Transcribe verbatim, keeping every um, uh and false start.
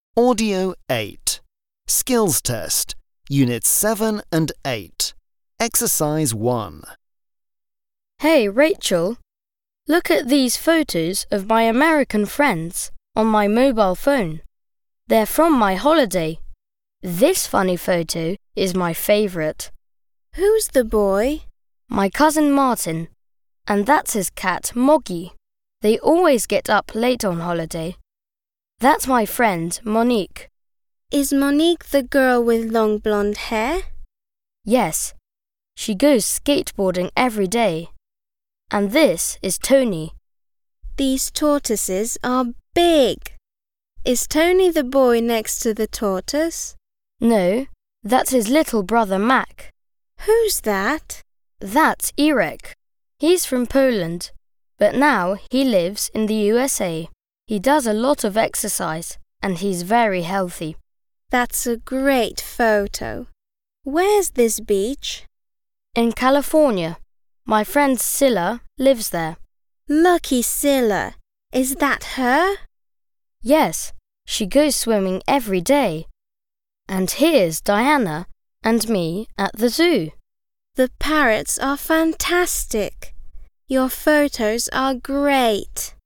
Audio eight. Skills Test. Units seven and eight. Exercise one. Hey, Rachel. Look at these photos of my American friends on my mobile phone. They're from my holiday. This funny photo is my favourite. Who's the boy? My cousin Martin. And that's his cat, Moggy. They always get up late on holiday. That's my friend, Monique. Is Monique the girl with long blonde hair? Yes. She goes skateboarding every day. And this is Tony. These tortoises are big. Is Tony the boy next to the tortoise? No, that's his little brother Mac. Who's that? That's Irek. He's from Poland, but now he lives in the U S A. He does a lot of exercise and he's very healthy. That's a great photo. Where's this beach? In California. My friend Scylla lives there. Lucky Scylla. Is that her? Yes, she goes swimming every day. And here's Diana and me at the zoo. The parrots are fantastic. Your photos are great.